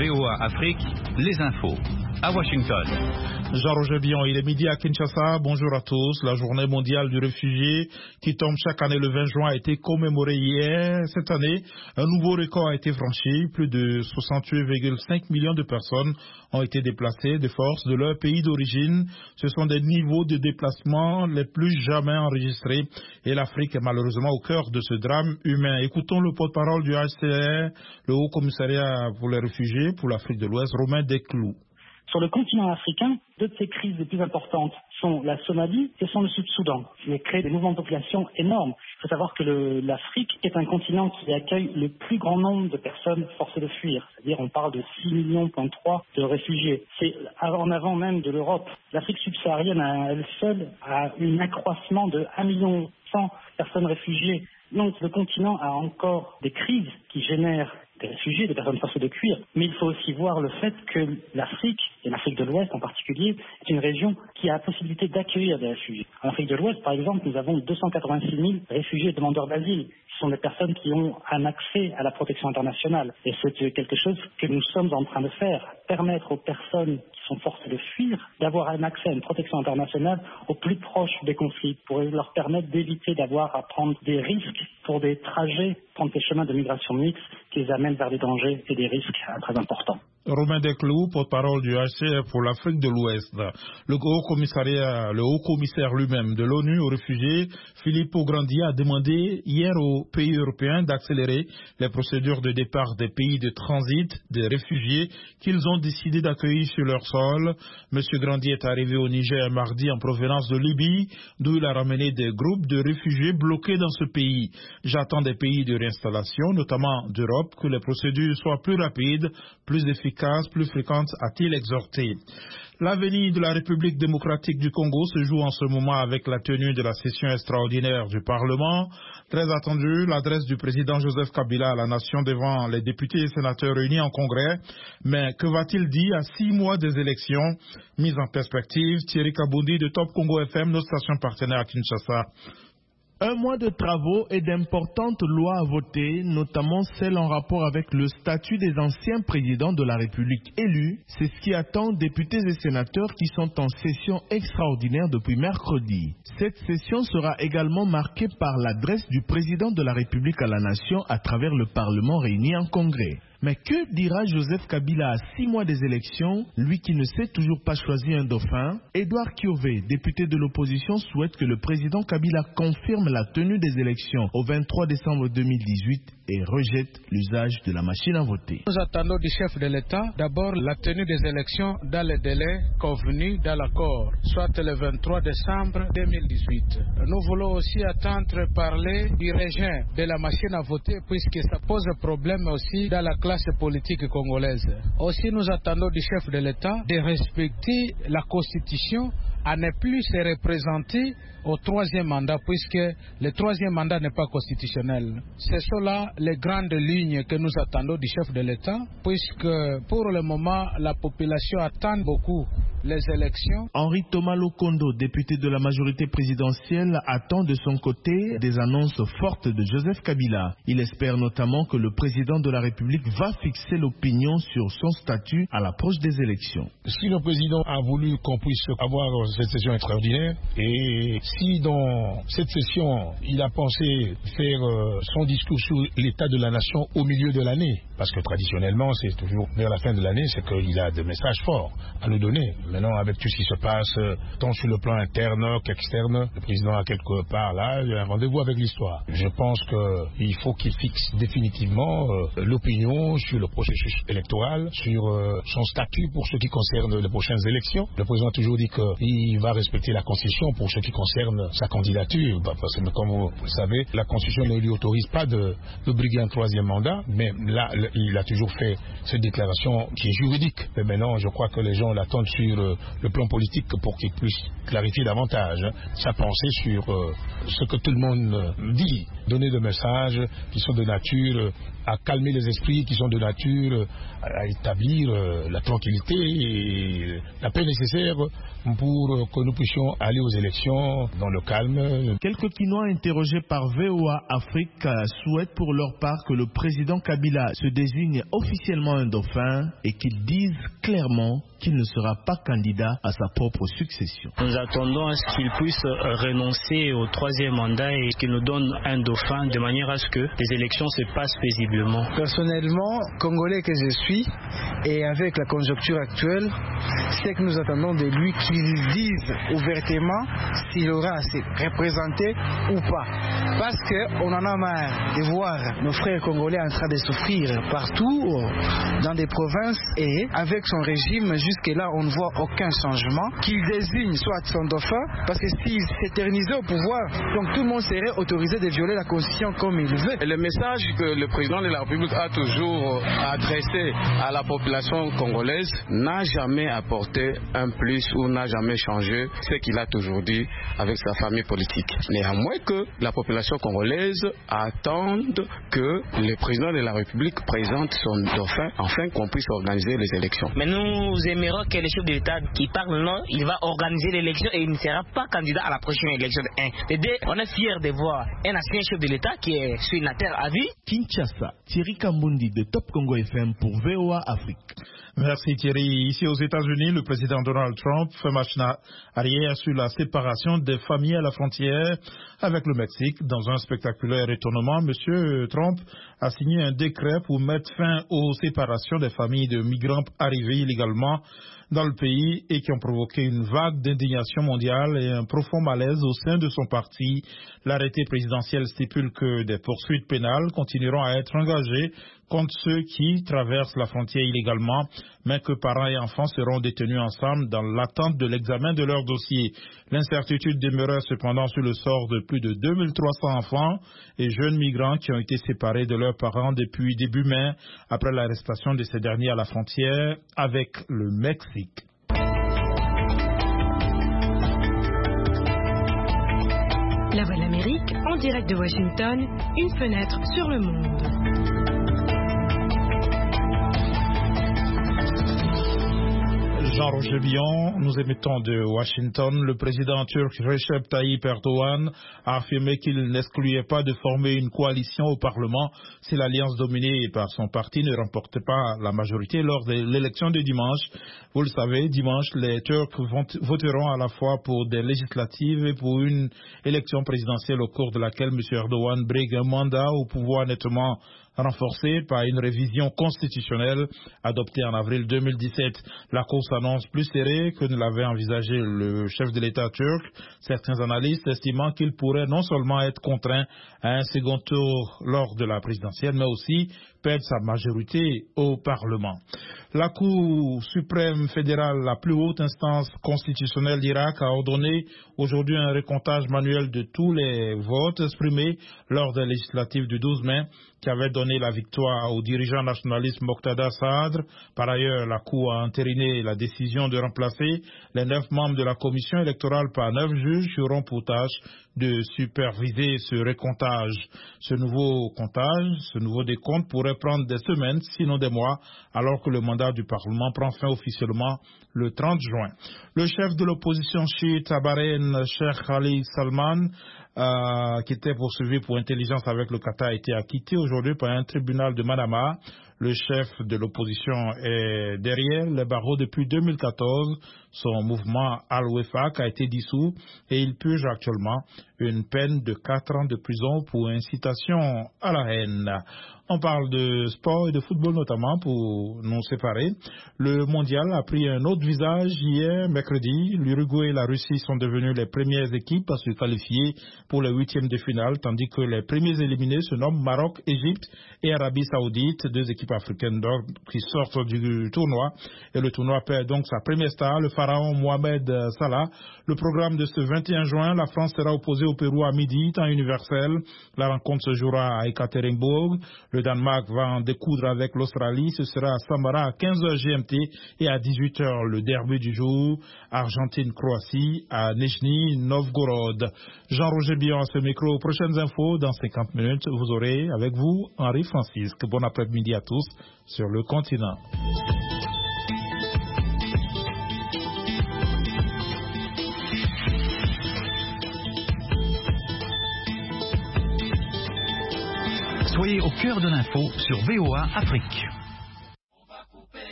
VOA Afrique, les infos. À Washington. Jean-Roger Bion, il est midi à Kinshasa. Bonjour à tous. La journée mondiale du réfugié qui tombe chaque année le 20 juin a été commémorée hier. Cette année, un nouveau record a été franchi. Plus de 68,5 millions de personnes ont été déplacées de force de leur pays d'origine. Ce sont des niveaux de déplacement les plus jamais enregistrés. Et l'Afrique est malheureusement au cœur de ce drame humain. Écoutons le porte-parole du HCR, le Haut Commissariat pour les réfugiés pour l'Afrique de l'Ouest, Romain Desclous. Sur le continent africain, deux de ces crises les plus importantes sont la Somalie et sont le Sud-Soudan, qui a créé des mouvements de population énormes. Il faut savoir que l'Afrique est un continent qui accueille le plus grand nombre de personnes forcées de fuir. C'est-à-dire on parle de 6,3 millions de réfugiés. C'est en avant même de l'Europe. L'Afrique subsaharienne à elle seule a un accroissement de 1,1 million de personnes réfugiées. Donc le continent a encore des crises qui génèrent des réfugiés, des personnes forcées de fuir, mais il faut aussi voir le fait que l'Afrique, et l'Afrique de l'Ouest en particulier, est une région qui a la possibilité d'accueillir des réfugiés. En Afrique de l'Ouest, par exemple, nous avons 286 000 réfugiés et demandeurs d'asile. Ce sont des personnes qui ont un accès à la protection internationale. Et c'est quelque chose que nous sommes en train de faire, permettre aux personnes qui sont forcées de fuir d'avoir un accès à une protection internationale au plus proche des conflits, pour leur permettre d'éviter d'avoir à prendre des risques pour des trajets, prendre des chemins de migration mixtes qui les amènent vers des dangers et des risques très importants. Romain Desclous, porte-parole du HCR pour l'Afrique de l'Ouest. Le haut commissaire lui-même de l'ONU aux réfugiés, Filippo Grandi, a demandé hier aux pays européens d'accélérer les procédures de départ des pays de transit des réfugiés qu'ils ont décidé d'accueillir sur leur sol. Monsieur Grandi est arrivé au Niger mardi en provenance de Libye, d'où il a ramené des groupes de réfugiés bloqués dans ce pays. J'attends des pays de réinstallation, notamment d'Europe, que les procédures soient plus rapides, plus efficaces, plus fréquente, a-t-il exhorté. L'avenir de la République démocratique du Congo se joue en ce moment avec la tenue de la session extraordinaire du Parlement. Très attendue, l'adresse du président Joseph Kabila à la nation devant les députés et sénateurs réunis en congrès. Mais que va-t-il dire à 6 mois des élections? Mise en perspective, Thierry Kaboundi de Top Congo FM, notre station partenaire à Kinshasa. Un mois de travaux et d'importantes lois à voter, notamment celles en rapport avec le statut des anciens présidents de la République élus. C'est ce qui attend députés et sénateurs qui sont en session extraordinaire depuis mercredi. Cette session sera également marquée par l'adresse du président de la République à la nation à travers le Parlement réuni en congrès. Mais que dira Joseph Kabila à 6 mois des élections, lui qui ne sait toujours pas choisir un dauphin? Edouard Kiové, député de l'opposition, souhaite que le président Kabila confirme la tenue des élections au 23 décembre 2018 et rejette l'usage de la machine à voter. Nous attendons du chef de l'État d'abord la tenue des élections dans les délais convenus dans l'accord, soit le 23 décembre 2018. Nous voulons aussi attendre parler du régime de la machine à voter puisque ça pose problème aussi dans la classe politique congolaise. Aussi nous attendons du chef de l'État de respecter la Constitution à ne plus se représenter au 3e mandat, puisque le 3e mandat n'est pas constitutionnel. Ce sont là les grandes lignes que nous attendons du chef de l'État, puisque pour le moment, la population attend beaucoup les élections. Henri Thomas Lokondo, député de la majorité présidentielle, attend de son côté des annonces fortes de Joseph Kabila. Il espère notamment que le président de la République va fixer l'opinion sur son statut à l'approche des élections. Si le président a voulu qu'on puisse avoir cette session extraordinaire, et si dans cette session il a pensé faire son discours sur l'état de la nation au milieu de l'année, parce que traditionnellement c'est toujours vers la fin de l'année, c'est qu'il a des messages forts à nous donner. Maintenant, avec tout ce qui se passe, tant sur le plan interne qu'externe, le président a quelque part là, il y a un rendez-vous avec l'histoire. Je pense qu'il faut qu'il fixe définitivement l'opinion sur le processus électoral, sur son statut pour ce qui concerne les prochaines élections. Le président a toujours dit qu'il va respecter la Constitution pour ce qui concerne sa candidature, parce que comme vous le savez, la Constitution ne lui autorise pas d'obliger un 3e mandat, mais là, il a toujours fait cette déclaration qui est juridique. Mais maintenant, je crois que les gens l'attendent sur le plan politique pour qu'il puisse clarifier davantage sa pensée sur ce que tout le monde dit. donner des messages qui sont de nature à calmer les esprits, qui sont de nature à établir la tranquillité et la paix nécessaire pour que nous puissions aller aux élections dans le calme. Quelques Quinois interrogés par VOA Afrique souhaitent pour leur part que le président Kabila se désigne officiellement un dauphin et qu'il dise clairement qu'il ne sera pas candidat à sa propre succession. Nous attendons à ce qu'il puisse renoncer au troisième mandat et qu'il nous donne un dauphin de manière à ce que les élections se passent paisiblement. Personnellement, Congolais que je suis, et avec la conjoncture actuelle, c'est que nous attendons de lui qu'il dise ouvertement s'il aura à se représenter ou pas. Parce qu'on en a marre de voir nos frères congolais en train de souffrir partout dans des provinces, et avec son régime jusque-là on ne voit aucun changement. Qu'il désigne soit son dauphin, parce que s'il s'éternisait au pouvoir, donc tout le monde serait autorisé de violer la constitution comme il veut. Le message que le président de la République a toujours adressé à la population congolaise n'a jamais apporté un plus ou n'a jamais changé ce qu'il a toujours dit avec sa famille politique. Néanmoins que la population congolaise attende que le président de la République présente son dauphin afin qu'on puisse organiser les élections. Mais nous aimerions que le chef de l'État qui parle, non, il va organiser l'élection et il ne sera pas candidat à la prochaine élection de 1. Et 2, on est fiers de voir un ancien chef de l'État qui est sénateur à vie. Kinshasa, Thierry Kambundi de Top Congo FM pour VOA Afrique. Merci Thierry. Ici aux États-Unis, le président Donald Trump fait machine arrière sur la séparation des familles à la frontière avec le Mexique. Dans un spectaculaire étonnement, M. Trump a signé un décret pour mettre fin aux séparations des familles de migrants arrivés illégalement dans le pays et qui ont provoqué une vague d'indignation mondiale et un profond malaise au sein de son parti. L'arrêté présidentiel stipule que des poursuites pénales continueront à être engagées contre ceux qui traversent la frontière illégalement, mais que parents et enfants seront détenus ensemble dans l'attente de l'examen de leur dossier. L'incertitude demeurait cependant sur le sort de plus de 2300 enfants et jeunes migrants qui ont été séparés de leurs parents depuis début mai, après l'arrestation de ces derniers à la frontière avec le Mexique. La Voix de l'Amérique, en direct de Washington, une fenêtre sur le monde. Jean-Roger Bion, nous émettons de Washington. Le président turc Recep Tayyip Erdogan a affirmé qu'il n'excluait pas de former une coalition au Parlement si l'alliance dominée par son parti ne remportait pas la majorité lors de l'élection de dimanche. Vous le savez, dimanche, les Turcs voteront à la fois pour des législatives et pour une élection présidentielle au cours de laquelle M. Erdogan brigue un mandat au pouvoir nettement renforcé par une révision constitutionnelle adoptée en avril 2017. La course s'annonce plus serrée que ne l'avait envisagé le chef de l'État turc, certains analystes estimant qu'il pourrait non seulement être contraint à un second tour lors de la présidentielle, mais aussi perdre sa majorité au Parlement. La Cour suprême fédérale, la plus haute instance constitutionnelle d'Irak, a ordonné aujourd'hui un recomptage manuel de tous les votes exprimés lors des législatives du 12 mai qui avait donné la victoire au dirigeant nationaliste Moqtada Sadr. Par ailleurs, la Cour a entériné la décision de remplacer les 9 membres de la commission électorale par 9 juges qui auront pour tâche de superviser ce recomptage. Ce nouveau décompte pourrait prendre des semaines, sinon des mois, alors que le mandat du Parlement prend fin officiellement le 30 juin. Le chef de l'opposition chiite à Bahreïn, Cheikh Ali Salman, qui était poursuivi pour intelligence avec le Qatar, a été acquitté aujourd'hui par un tribunal de Manama. Le chef de l'opposition est derrière les barreaux depuis 2014. Son mouvement Al-Wefaq a été dissous et il purge actuellement une peine de 4 ans de prison pour incitation à la haine. On parle de sport et de football notamment pour nous séparer. Le mondial a pris un autre visage hier, mercredi. L'Uruguay et la Russie sont devenues les premières équipes à se qualifier pour les 8e de finale, tandis que les premiers éliminés se nomment Maroc, Égypte et Arabie Saoudite, 2 équipes africaines qui sortent du tournoi. Et le tournoi perd donc sa première star, le pharaon Mohamed Salah. Le programme de ce 21 juin, la France sera opposée au Pérou à midi, temps universel. La rencontre se jouera à Ekaterinbourg. Le Danemark va en découdre avec l'Australie. Ce sera à Samara à 15h GMT et à 18h le derby du jour. Argentine-Croatie à Nizhny Novgorod. Jean-Roger Bion à ce micro. Prochaines infos dans 50 minutes. Vous aurez avec vous Henri Francisque. Bon après-midi à tous sur le continent. Soyez au cœur de l'info sur VOA Afrique.